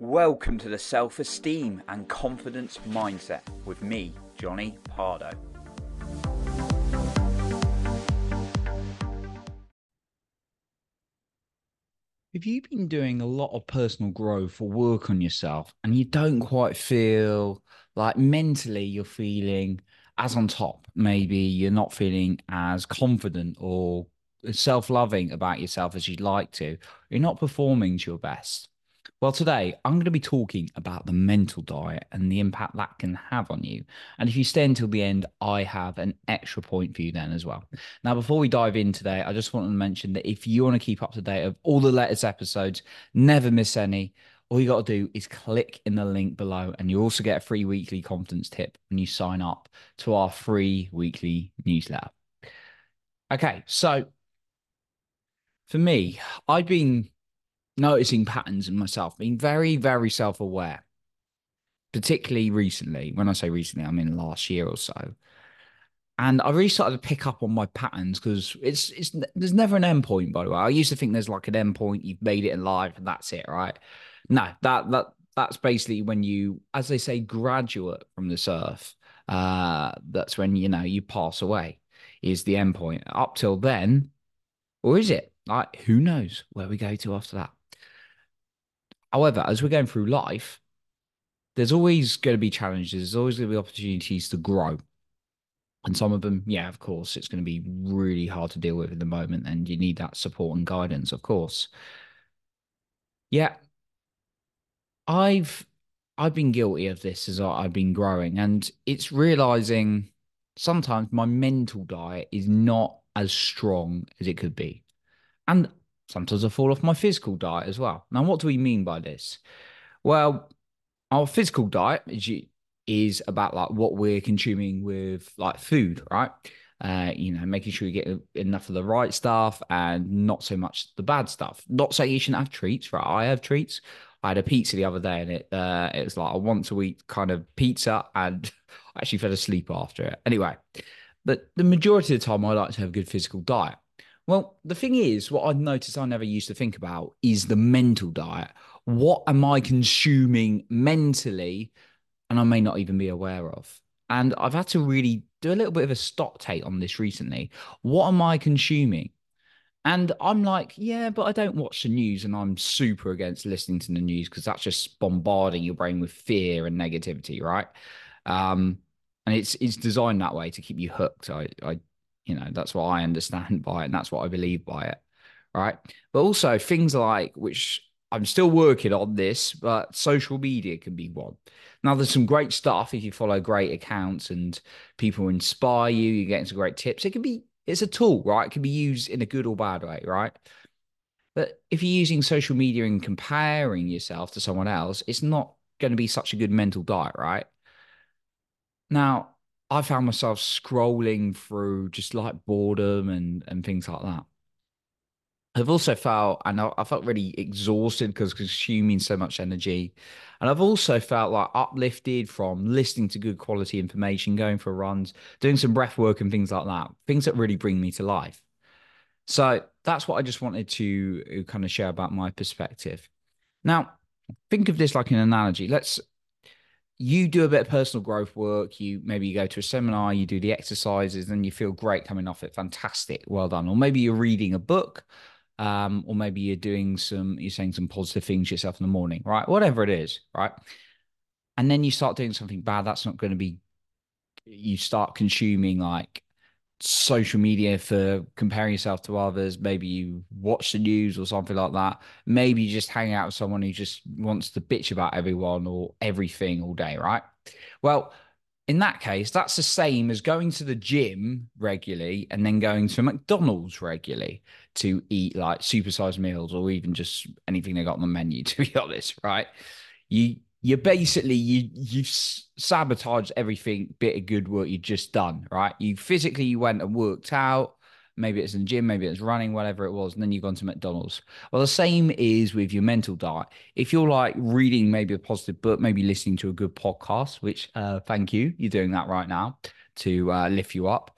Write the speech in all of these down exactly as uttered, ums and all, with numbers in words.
Welcome to the Self-Esteem and Confidence Mindset with me, Johnny Pardo. If you've been doing a lot of personal growth or work on yourself and you don't quite feel like mentally you're feeling as on top, maybe you're not feeling as confident or self-loving about yourself as you'd like to, you're not performing to your best. Well, today I'm going to be talking about the mental diet and the impact that can have on you. And if you stay until the end, I have an extra point for you then as well. Now, before we dive in today, I just want to mention that if you want to keep up to date of all the latest episodes, never miss any, all you got to do is click in the link below, and you also get a free weekly confidence tip when you sign up to our free weekly newsletter. Okay, so for me, I've been noticing patterns in myself, being very, very self-aware, particularly recently. When I say recently, I mean last year or so. And I really started to pick up on my patterns because it's it's there's never an end point, by the way. I used to think there's like an end point, you've made it in life and that's it, right? No, that that that's basically when you, as they say, graduate from this earth. Uh, that's when you know you pass away, is the end point. Up till then, or is it? Like, who knows where we go to after that? However, as we're going through life, there's always going to be challenges. There's always going to be opportunities to grow. And some of them, yeah, of course, it's going to be really hard to deal with at the moment, and you need that support and guidance, of course. Yeah, I've I've been guilty of this as I- I've been growing, and it's realizing sometimes my mental diet is not as strong as it could be. And sometimes I fall off my physical diet as well. Now, what do we mean by this? Well, our physical diet is is about like what we're consuming with like food, right? Uh, you know, making sure you get enough of the right stuff and not so much the bad stuff. Not saying you shouldn't have treats, right? I have treats. I had a pizza the other day, and it uh, it was like a once a week kind of pizza, and I actually fell asleep after it. Anyway, but the majority of the time, I like to have a good physical diet. Well, the thing is, what I've noticed I never used to think about is the mental diet. What am I consuming mentally and I may not even be aware of? And I've had to really do a little bit of a stock take on this recently. What am I consuming? And I'm like, yeah, but I don't watch the news, and I'm super against listening to the news because that's just bombarding your brain with fear and negativity, right? Um, and it's it's designed that way to keep you hooked. I, I, you know, that's what I understand by it, and that's what I believe by it, right? But also things like, which I'm still working on this, but social media can be one. Now, there's some great stuff if you follow great accounts and people inspire you, you get some great tips. It can be, it's a tool, right? It can be used in a good or bad way, right? But if you're using social media and comparing yourself to someone else, it's not going to be such a good mental diet, right? Now, I found myself scrolling through just like boredom and and things like that. I've also felt, and I, I felt really exhausted because consuming so much energy. And I've also felt like uplifted from listening to good quality information, going for runs, doing some breath work and things like that, things that really bring me to life. So that's what I just wanted to uh, kind of share about my perspective. Now, think of this like an analogy. Let's You do a bit of personal growth work. You maybe you go to a seminar, you do the exercises, and you feel great coming off it. Fantastic, well done. Or maybe you're reading a book, um, or maybe you're doing some, you're saying some positive things to yourself in the morning, right? Whatever it is, right? And then you start doing something bad. That's not going to be. You start consuming like social media for comparing yourself to others. Maybe you watch the news or something like that. Maybe you just hang out with someone who just wants to bitch about everyone or everything all day, right? Well, in that case, that's the same as going to the gym regularly and then going to McDonald's regularly to eat like supersized meals or even just anything they got on the menu, to be honest, right? You you basically you you sabotage everything bit of good work you just done, right? You physically you went and worked out. Maybe it's in the gym, maybe it's running, whatever it was, and then you've gone to McDonald's. Well, the same is with your mental diet. If you're like reading maybe a positive book, maybe listening to a good podcast, which uh, thank you, you're doing that right now to uh, lift you up,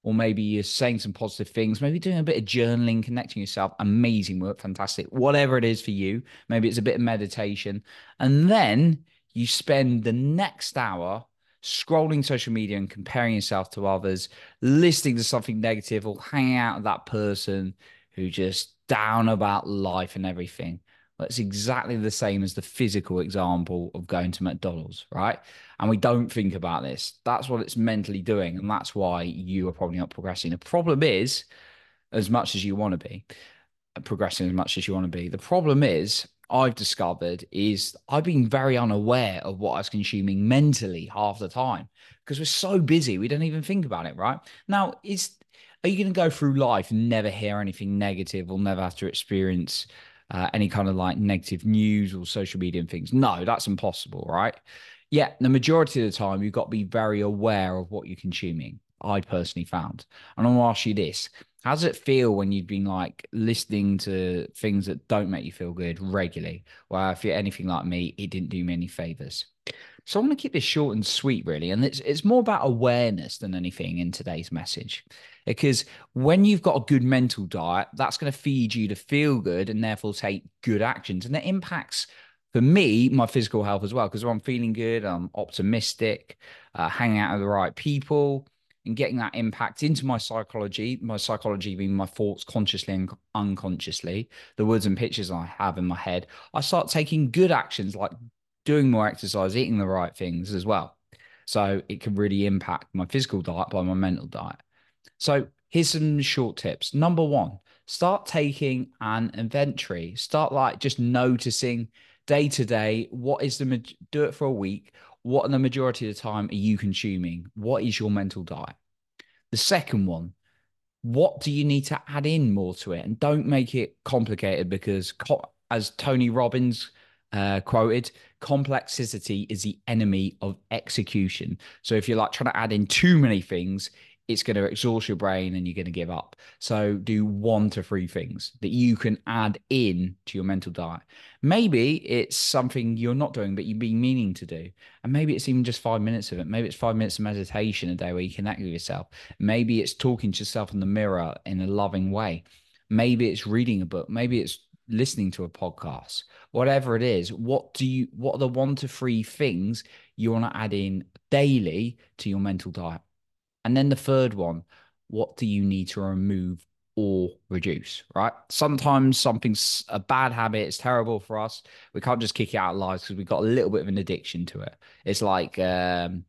or maybe you're saying some positive things, maybe doing a bit of journaling, connecting yourself. Amazing work, fantastic. Whatever it is for you, maybe it's a bit of meditation. And then you spend the next hour scrolling social media and comparing yourself to others, listening to something negative, or hanging out with that person who just down about life and everything. That's exactly the same as the physical example of going to McDonald's, right? And we don't think about this. That's what it's mentally doing. And that's why you are probably not progressing. The problem is, as much as you want to be, progressing as much as you want to be, the problem is, I've discovered is I've been very unaware of what I was consuming mentally half the time because we're so busy. We don't even think about it, right? Now, is are you going to go through life and never hear anything negative or never have to experience uh, any kind of like negative news or social media and things? No, that's impossible, right? Yeah, the majority of the time, you've got to be very aware of what you're consuming. I personally found. And I want to ask you this. How does it feel when you've been like listening to things that don't make you feel good regularly? Well, if you're anything like me, it didn't do me any favors. So I want to keep this short and sweet, really. And it's it's more about awareness than anything in today's message. Because when you've got a good mental diet, that's going to feed you to feel good and therefore take good actions. And that impacts, for me, my physical health as well. Because when I'm feeling good, I'm optimistic, uh, hanging out with the right people, and getting that impact into my psychology, my psychology being my thoughts consciously and unconsciously, the words and pictures I have in my head, I start taking good actions like doing more exercise, eating the right things as well. So it can really impact my physical diet by my mental diet. So here's some short tips. Number one, start taking an inventory. Start like just noticing day to day, what is the, do it for a week. What in the majority of the time are you consuming? What is your mental diet? The second one, what do you need to add in more to it? And don't make it complicated because, as Tony Robbins uh, quoted, complexity is the enemy of execution. So if you're like trying to add in too many things, it's going to exhaust your brain and you're going to give up. So do one to three things that you can add in to your mental diet. Maybe it's something you're not doing, but you've been meaning to do. And maybe it's even just five minutes of it. Maybe it's five minutes of meditation a day where you connect with yourself. Maybe it's talking to yourself in the mirror in a loving way. Maybe it's reading a book. Maybe it's listening to a podcast. Whatever it is, what do you, what are the one to three things you want to add in daily to your mental diet? And then the third one, what do you need to remove or reduce, right? Sometimes something's a bad habit, it's terrible for us. We can't just kick it out of lives because we've got a little bit of an addiction to it. It's like, um,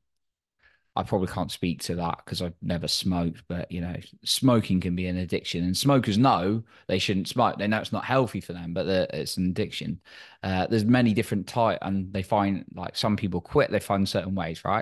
I probably can't speak to that because I've never smoked, but you know, smoking can be an addiction, and smokers know they shouldn't smoke. They know it's not healthy for them, but it's an addiction. Uh, there's many different types, and they find like some people quit, they find certain ways, right?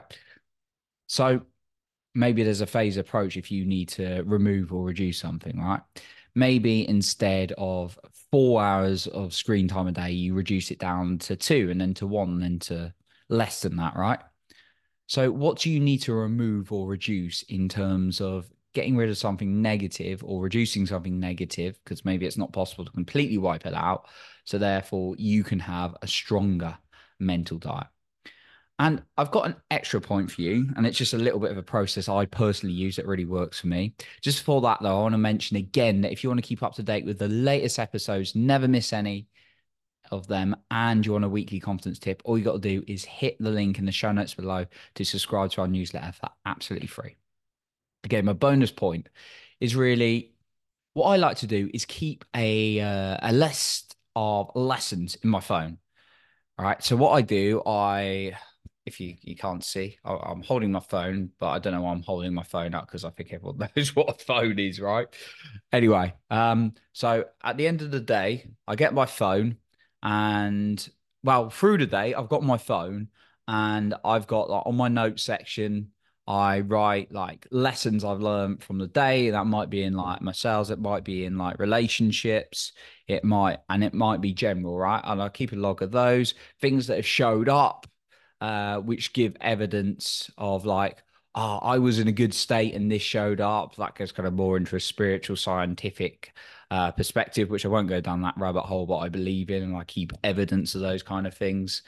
So maybe there's a phase approach if you need to remove or reduce something, right? Maybe instead of four hours of screen time a day, you reduce it down to two and then to one and then to less than that, right? So what do you need to remove or reduce in terms of getting rid of something negative or reducing something negative? Because maybe it's not possible to completely wipe it out. So therefore you can have a stronger mental diet. And I've got an extra point for you, and it's just a little bit of a process I personally use that really works for me. Just before that, though, I want to mention again that if you want to keep up to date with the latest episodes, never miss any of them, and you want a weekly confidence tip, all you got to do is hit the link in the show notes below to subscribe to our newsletter for absolutely free. Again, my bonus point is really what I like to do is keep a, uh, a list of lessons in my phone. All right. So what I do, I if you, you can't see, I, I'm holding my phone, but I don't know why I'm holding my phone up because I think everyone knows what a phone is, right? Anyway, um, so at the end of the day, I get my phone and, well, through the day, I've got my phone and I've got like on my notes section, I write like lessons I've learned from the day. That might be in like my sales, it might be in like relationships, it might, and it might be general, right? And I keep a log of those things that have showed up, uh, which give evidence of like, oh, I was in a good state and this showed up. That goes kind of more into a spiritual, scientific uh, perspective, which I won't go down that rabbit hole, but I believe in and I keep evidence of those kind of things.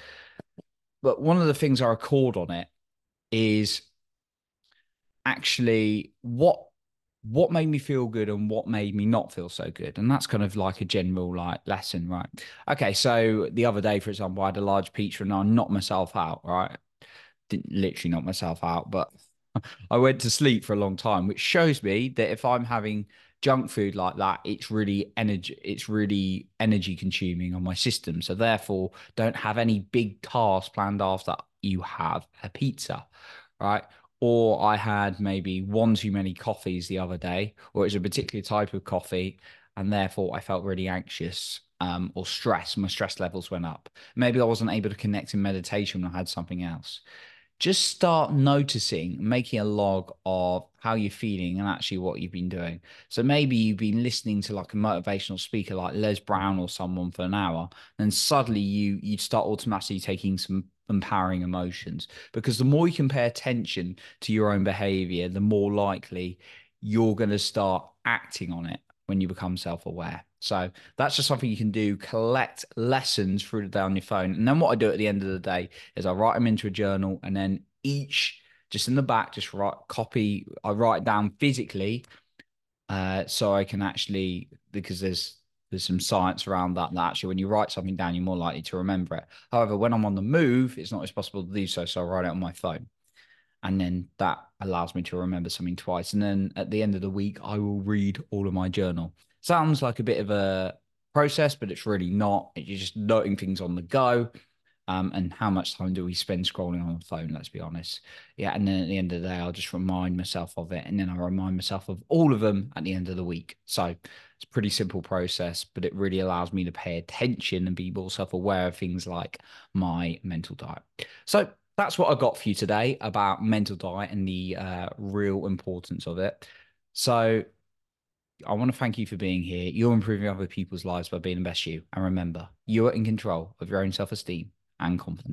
But one of the things I record on it is actually what what made me feel good and what made me not feel so good. And that's kind of like a general like lesson, right? Okay, so the other day, for example, I had a large pizza and I knocked myself out, right? Didn't literally knock myself out, but I went to sleep for a long time, which shows me that if I'm having junk food like that, it's really energy, it's really energy consuming on my system. So therefore, don't have any big tasks planned after you have a pizza, right? Or I had maybe one too many coffees the other day, or it's a particular type of coffee, and therefore I felt really anxious um, or stressed. My stress levels went up. Maybe I wasn't able to connect in meditation when I had something else. Just start noticing, making a log of how you're feeling and actually what you've been doing. So maybe you've been listening to like a motivational speaker like Les Brown or someone for an hour, and suddenly you you start automatically taking some empowering emotions, because the more you can pay attention to your own behavior, the more likely you're going to start acting on it when you become self-aware. So that's just something you can do. Collect lessons through the day on your phone. And then what I do at the end of the day is I write them into a journal, and then each just in the back, just write copy. I write down physically, uh, so I can actually, because there's there's some science around that. That actually, when you write something down, you're more likely to remember it. However, when I'm on the move, it's not as possible to do so. So I write it on my phone, and then that allows me to remember something twice. And then at the end of the week, I will read all of my journal. Sounds like a bit of a process, but it's really not. You're just noting things on the go. Um, and how much time do we spend scrolling on the phone? Let's be honest. Yeah. And then at the end of the day, I'll just remind myself of it. And then I'll remind myself of all of them at the end of the week. So it's a pretty simple process, but it really allows me to pay attention and be more self aware of things like my mental diet. So that's what I got for you today about mental diet and the uh, real importance of it. So I want to thank you for being here. You're improving other people's lives by being the best you. And remember, you are in control of your own self esteem and confidence.